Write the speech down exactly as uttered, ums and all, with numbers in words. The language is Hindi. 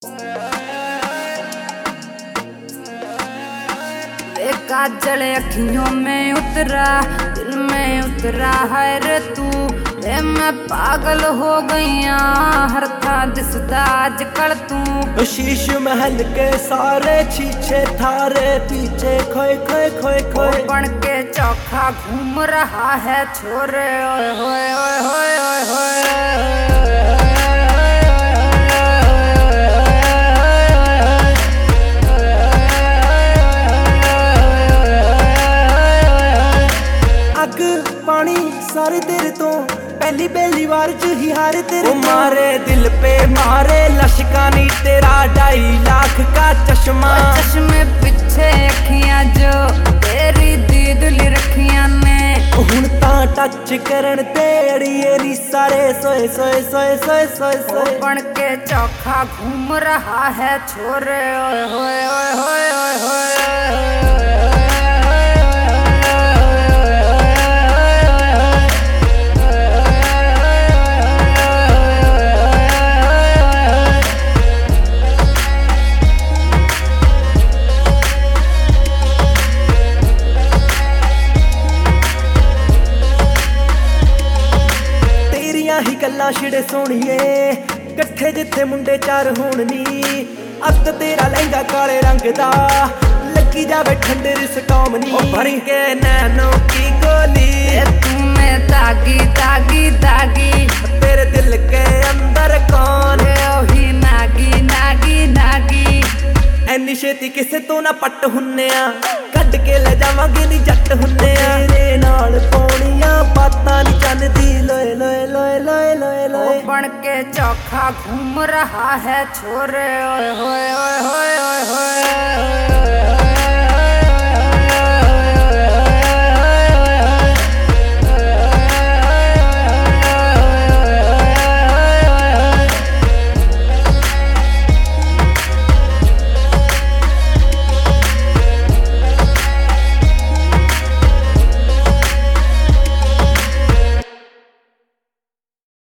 काजल अखियों में उतरा, दिल में उतरा है रे तू। रे मैं पागल हो गईया, हर था दिसदा अजकल तू। शीश महल के सारे शीशे थारे पीछे खोए खोए खोए खोए बन के चौखा घूम रहा है छोरे। ओए होए ओए होए ओए होए पानी सारे तेरे तो पहली पहली बार च ही हारे तेरे तो। मारे दिल पे मारे लशका नी तेरा ढाई लाख का चश्मा। चश्मे पीछे अखियां जो तेरी दीदली रखियां ने। हुण तां टच करन ते अड़िए नी सारे सोए सोए सोए सोए सोए सोए बन के चौखा घूम रहा है छोरे। ओए होए ओए होए ओए होए ही गल्ला छिड़े सोनिए कट्ठे जिथे मुंडे चार होण नी। अत तेरा लहंगा काले रंग दा लगी जावे ठंडे रिस कौम नी। भर के नैनो की गोली तूने दागी दागी दागी तेरे दिल के अंदर कौन ओही नागी नागी नागी। एनी छेती किसे तो ना पट हुन्ने आ, कट के ले जावांगे नी जट हुन्ने आ। तेरे नाल पौड़ियां बातां नी चलदी लोए लोए लोए लोए लोए लोए बन के चौखा घूम रहा है छोरे। ओए होए ओए होए ओए होए